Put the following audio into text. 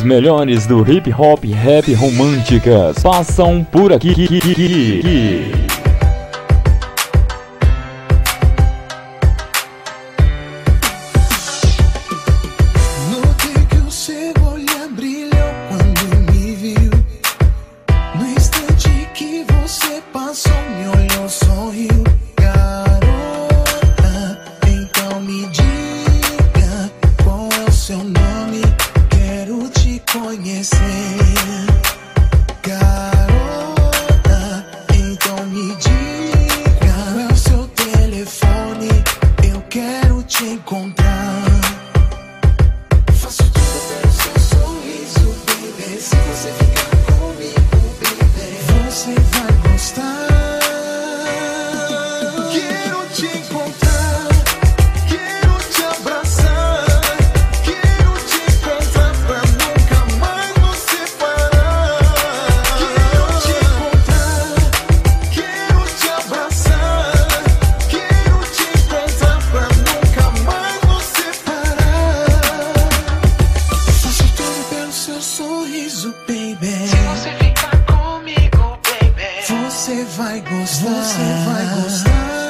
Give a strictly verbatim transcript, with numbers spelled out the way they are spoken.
Os melhores do hip hop e rap românticas passam por aqui. Notei que o seu olhar brilhou quando me viu. No instante que você passou, me olhou, sorriu. Garota, então me diga qual é o seu nome. Quero te conhecer. Garota, então me diga qual é o seu telefone. Eu quero te encontrar. Faço tudo pelo seu sorriso, baby. Se você ficar comigo, baby, você vai gostar. Quero te encontrar, quero te abraçar, quero te encontrar pra nunca mais nos separar. Quero te encontrar, quero te abraçar, quero te encontrar pra nunca mais nos separar. Faço tudo pelo seu sorriso, baby. Se você ficar comigo, baby, você vai gostar, você vai gostar.